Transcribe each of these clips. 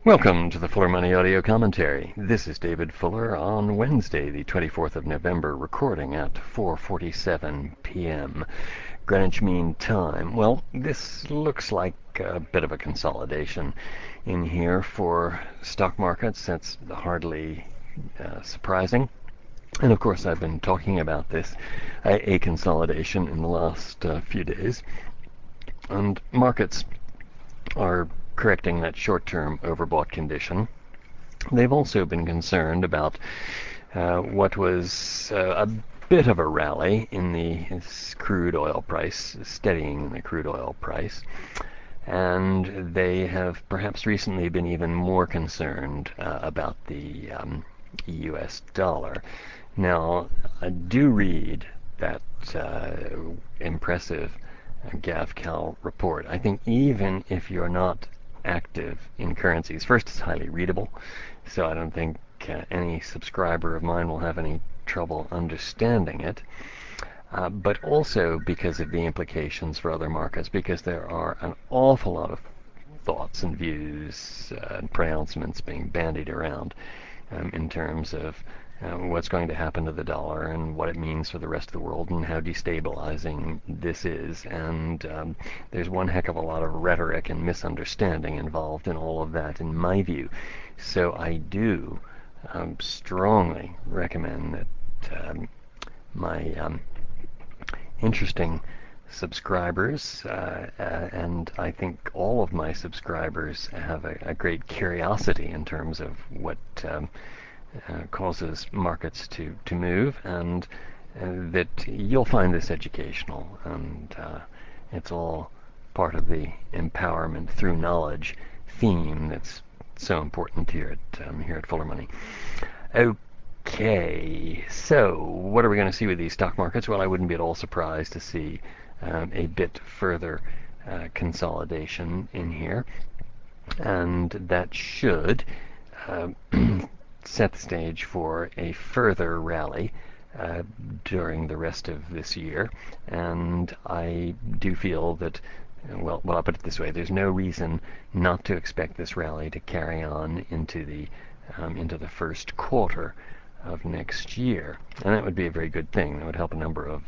Welcome to the Fuller Money Audio Commentary. This is David Fuller on Wednesday, the 24th of November, recording at 4:47 p.m. Greenwich Mean Time. Well, this looks like a bit of a consolidation in here for stock markets. That's hardly surprising. And of course, I've been talking about this, a consolidation in the last few days. And markets are correcting that short-term overbought condition. They've also been concerned about what was a bit of a rally in the crude oil price, steadying the crude oil price. And they have perhaps recently been even more concerned about the US dollar. Now, I do read that impressive GavCal report. I think even if you're not active in currencies, first, it's highly readable, so I don't think any subscriber of mine will have any trouble understanding it. But also because of the implications for other markets, because there are an awful lot of thoughts and views and pronouncements being bandied around in terms of what's going to happen to the dollar and what it means for the rest of the world and how destabilizing this is. And there's one heck of a lot of rhetoric and misunderstanding involved in all of that, in my view. So I do strongly recommend that my interesting subscribers, and I think all of my subscribers have a great curiosity in terms of what causes markets to move, and that you'll find this educational, and it's all part of the empowerment through knowledge theme that's so important here at Fuller Money. Okay, so what are we going to see with these stock markets? Well, I wouldn't be at all surprised to see a bit further consolidation in here, and that should set the stage for a further rally during the rest of this year. And I do feel that, well, I'll put it this way: there's no reason not to expect this rally to carry on into the first quarter of next year, and that would be a very good thing. That would help a number of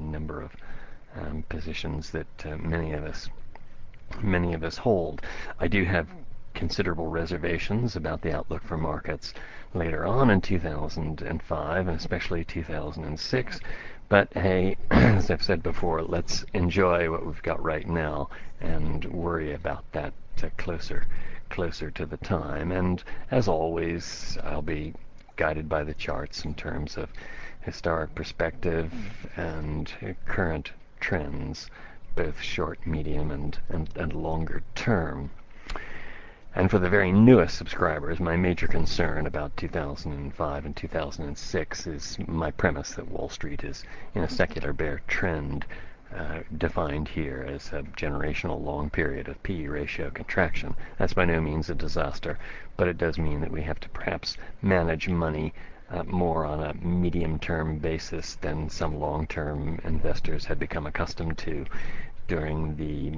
positions that many of us hold. I do have considerable reservations about the outlook for markets later on in 2005 and especially 2006. But hey, as I've said before, let's enjoy what we've got right now and worry about that closer to the time. And as always, I'll be guided by the charts in terms of historic perspective and current trends, both short, medium, and longer term. And for the very newest subscribers, my major concern about 2005 and 2006 is my premise that Wall Street is in a secular bear trend, defined here as a generational long period of P/E ratio contraction. That's by no means a disaster, but it does mean that we have to perhaps manage money more on a medium-term basis than some long-term investors had become accustomed to during the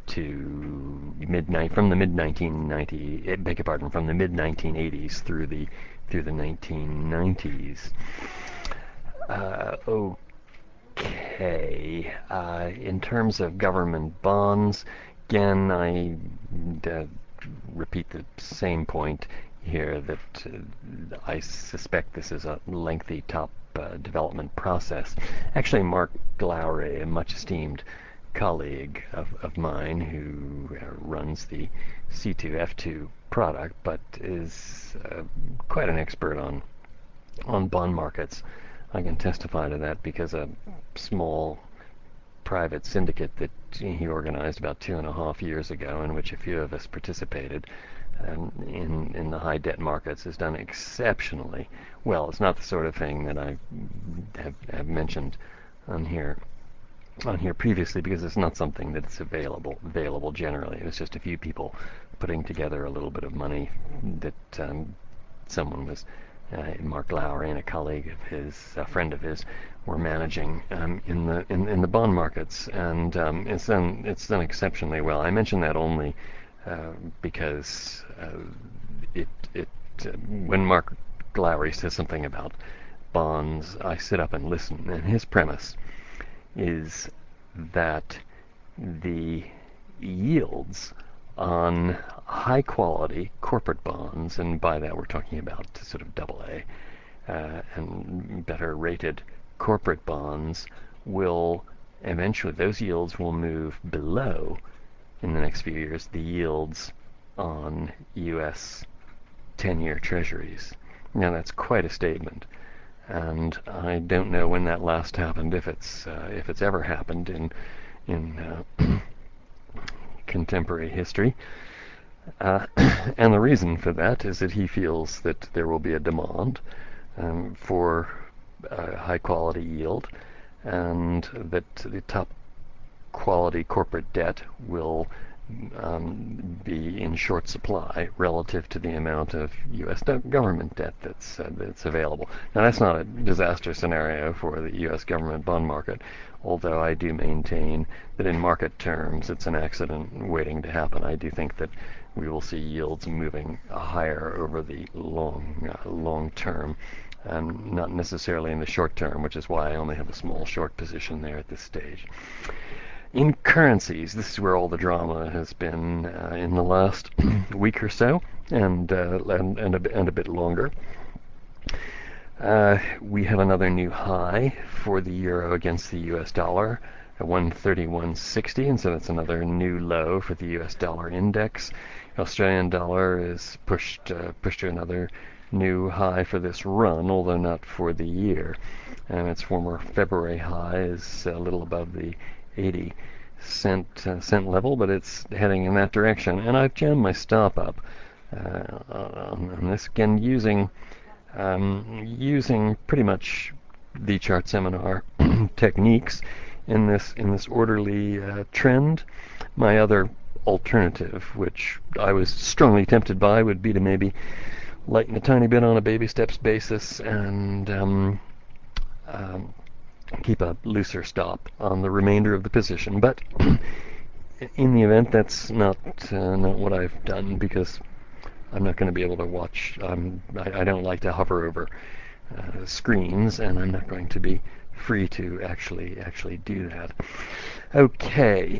from the mid-1980s through the 1990s. Okay. In terms of government bonds, again, I repeat the same point here, that I suspect this is a lengthy top development process. Actually, Mark Lowry, a much esteemed colleague of mine who runs the C2F2 product, but is quite an expert on bond markets. I can testify to that because a small private syndicate that he organized about 2.5 years ago, in which a few of us participated in the high debt markets, has done exceptionally well. It's not the sort of thing that I have mentioned on here previously, because it's not something that's available generally. It was just a few people putting together a little bit of money that someone was Mark Lowry and a colleague of his, a friend of his, were managing in the bond markets, and it's done exceptionally well. I mention that only because when Mark Glowry says something about bonds, I sit up and listen, and his premise is that the yields on high quality corporate bonds, and by that we're talking about sort of AA and better rated corporate bonds, will eventually, those yields will move below, in the next few years, the yields on U.S. 10-year treasuries. Now that's quite a statement, and I don't know when that last happened, if it's ever happened in contemporary history. And the reason for that is that he feels that there will be a demand for high quality yield, and that the top quality corporate debt will be in short supply relative to the amount of U.S. government debt that's available. Now, that's not a disaster scenario for the U.S. government bond market, although I do maintain that in market terms it's an accident waiting to happen. I do think that we will see yields moving higher over the long term, not necessarily in the short term, which is why I only have a small short position there at this stage. In currencies, this is where all the drama has been in the last week or so, and a bit longer. We have another new high for the euro against the U.S. dollar at 131.60, and so that's another new low for the U.S. dollar index. Australian dollar is pushed to another new high for this run, although not for the year. And its former February high is a little above the 80 cent level, but it's heading in that direction. And I've jammed my stop up on this again using pretty much the chart seminar techniques in this orderly trend. My other alternative, which I was strongly tempted by, would be to maybe lighten a tiny bit on a baby steps basis and keep a looser stop on the remainder of the position. But in the event, that's not what I've done, because I'm not going to be able to watch. I don't like to hover over screens, and I'm not going to be free to actually do that. Okay.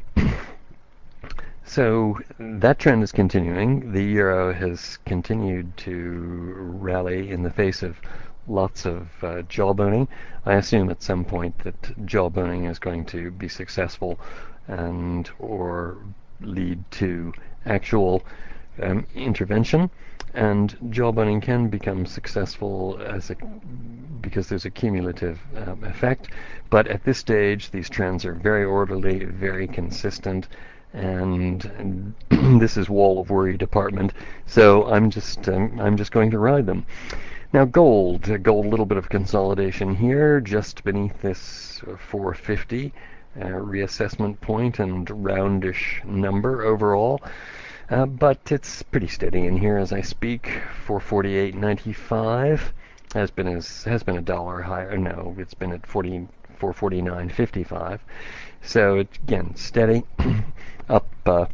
So that trend is continuing. The euro has continued to rally in the face of lots of jawboning. I assume at some point that jawboning is going to be successful and or lead to actual intervention. And jawboning can become successful because there's a cumulative effect. But at this stage, these trends are very orderly, very consistent, and this is wall of worry department. So I'm just going to ride them. Now gold, a little bit of consolidation here, just beneath this 450 reassessment point and roundish number overall. But it's pretty steady in here as I speak. 448.95 has been a dollar higher. No, it's been at 449.55. So it's, again, steady, up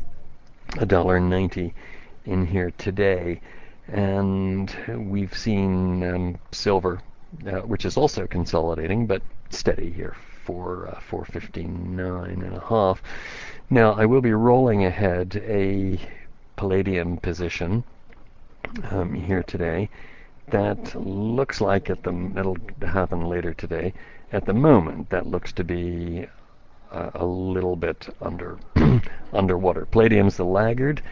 $1.90 in here today. And we've seen silver, which is also consolidating, but steady here for 459.5. Now I will be rolling ahead a palladium position here today. That looks like it'll happen later today. At the moment, that looks to be a little bit underwater. Palladium's the laggard,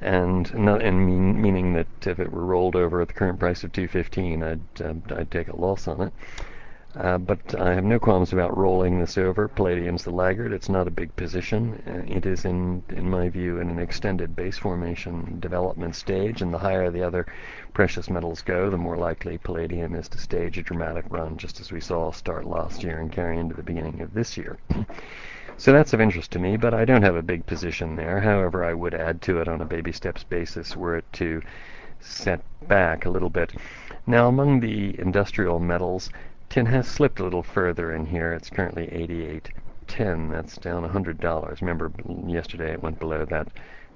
meaning that if it were rolled over at the current price of 215, I'd take a loss on it. But I have no qualms about rolling this over. Palladium's the laggard. It's not a big position. It is, in my view, in an extended base formation development stage, and the higher the other precious metals go, the more likely palladium is to stage a dramatic run, just as we saw start last year and carry into the beginning of this year. So that's of interest to me, but I don't have a big position there. However, I would add to it on a baby steps basis were it to set back a little bit. Now, among the industrial metals, tin has slipped a little further in here. It's currently 88.10. That's down $100. Remember, yesterday it went below that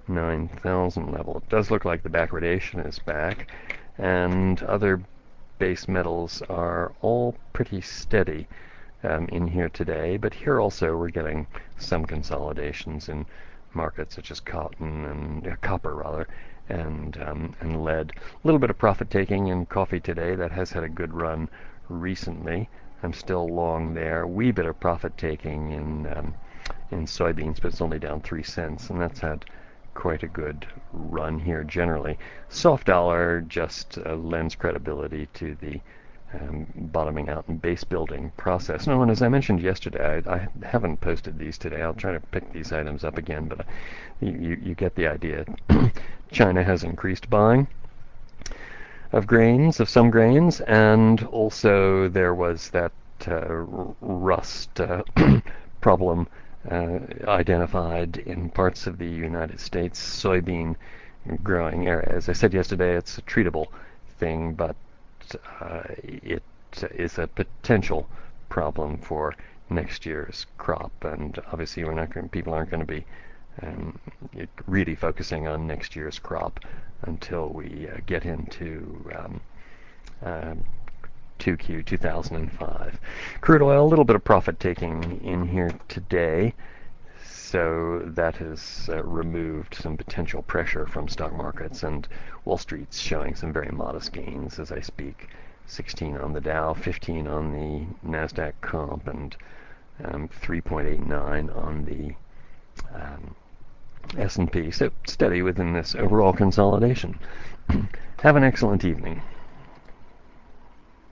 9,000 level. It does look like the backwardation is back, and other base metals are all pretty steady in here today, but here also we're getting some consolidations in markets such as cotton and copper rather, and lead. A little bit of profit taking in coffee today. That has had a good run recently. I'm still long there. Wee bit of profit taking in soybeans, but it's only down 3 cents, and that's had quite a good run here generally. Soft dollar just lends credibility to the bottoming out and base building process. No, and as I mentioned yesterday, I haven't posted these today. I'll try to pick these items up again, but you get the idea. China has increased buying of grains, of some grains, and also there was that rust problem identified in parts of the United States soybean growing area. As I said yesterday, it's a treatable thing, but it is a potential problem for next year's crop, and obviously people aren't going to be really focusing on next year's crop until we get into 2Q 2005. Crude oil, a little bit of profit taking in here today, so that has removed some potential pressure from stock markets, and Wall Street's showing some very modest gains as I speak. 16 on the Dow, 15 on the Nasdaq Comp, and 3.89 on the S&P. So steady within this overall consolidation. Have an excellent evening.